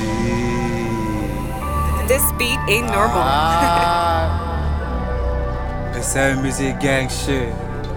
This beat ain't normal. It's that music gang shit.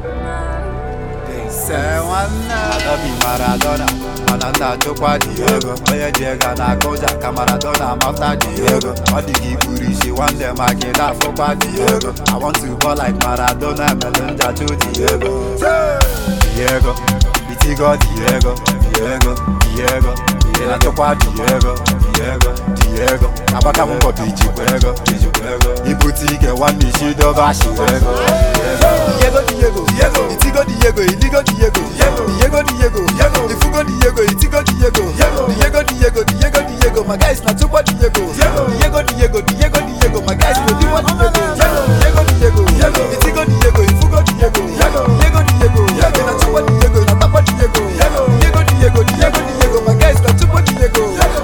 I be Maradona, Mananda Chokwa Diego. Oye Diego na Koja, Maradona, Mafta Diego. All the Giburi, she want them, I get that for Diego. I want to ball like Maradona, Melinda to Diego. Diego, Itigo Diego, Diego. Ela Chokwa Diego, Diego. Abaka Mumbo Diego. Ibutike one issue dog Diego. Diego, Itigo Diego, Iligo Diego, Ifugo Diego, Itigo Diego, my guys not Chokwa Diego, Diego, my guys no do what Diego, Itigo Diego, Ifugo Diego, na Chokwa Diego, na Tapa Diego, my guys not Chokwa Diego,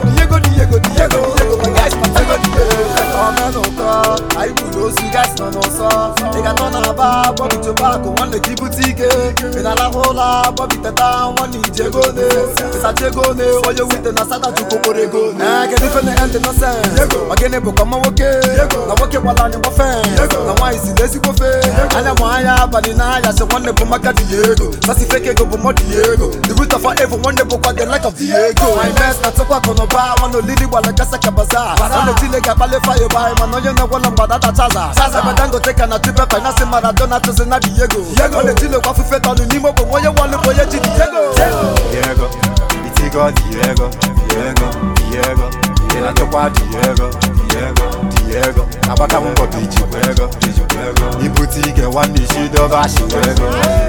my guys not Chokwa Diego. I would know you guys no so. They got on a bar, Bobby Tobacco, one the boutique. In a la hola, Bobby Tata, one in Jegone. It's a Jegone, or you with the Nasata to Coporego. I get it from the end in the sense. Again, it become okay. Now, what you want on your fan? Now, why is it this buffet? And I'm why I have an eye as a wonderful Maca Diego. That's if I can go for Diego. The root of everyone, the book, the like of Diego. My best, not to walk on a bar, one of Lily while I got a bazaar. On the Tilega Fire by man, you know what I'm about that Chaza. But then go take an attribute, Finance Maradona to Zena Diego. On the Tilo Coffee Fet on the Nimo, but what you want to play Diego, Itigo Diego, Ela Chokwa Diego, Abaka Mumbo Diego, Ibutike one issue dog Diego,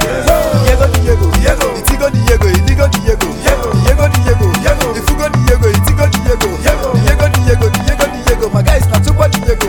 Itigo Diego, Iligo Diego, Ifugo Diego, Itigo Diego, my guys not Chokwa Diego,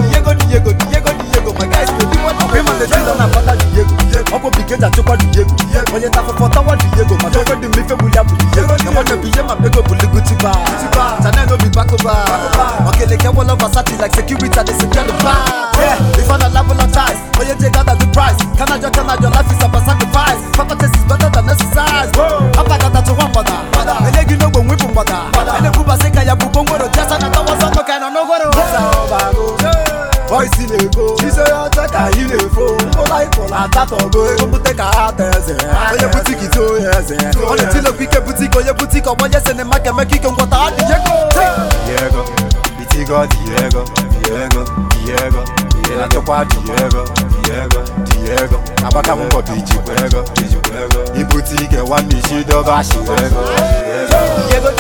my guys no do what women they do on about Diego. Opo begin that Chokwa Diego. When you tap for Tawa Diego, my dog the Mife William Diego. I want to be my bego Buliguti bar. Chana no be back over. Okay, they can all of us like security they secure the bar. Yeah, we found a level of ties. When you take out the price, can I your life is a sacrifice. Papa test is better than exercise. Papa got that to one mother. And then you know when we put mother. And the Kuba Seka ya Bubongo, just an hour on the kind of no go. Voice in the go, she say I take a in the phone. Like on a tato go, you take a hat as a boutique to yes. On the Tilo Pique boutique or your boutique or what yes and the Mac and make it on what I Diego, Itigo Diego, Ela Chokwa Diego, Abaka Mumbo Diego, Ibutike one issue dog Diego.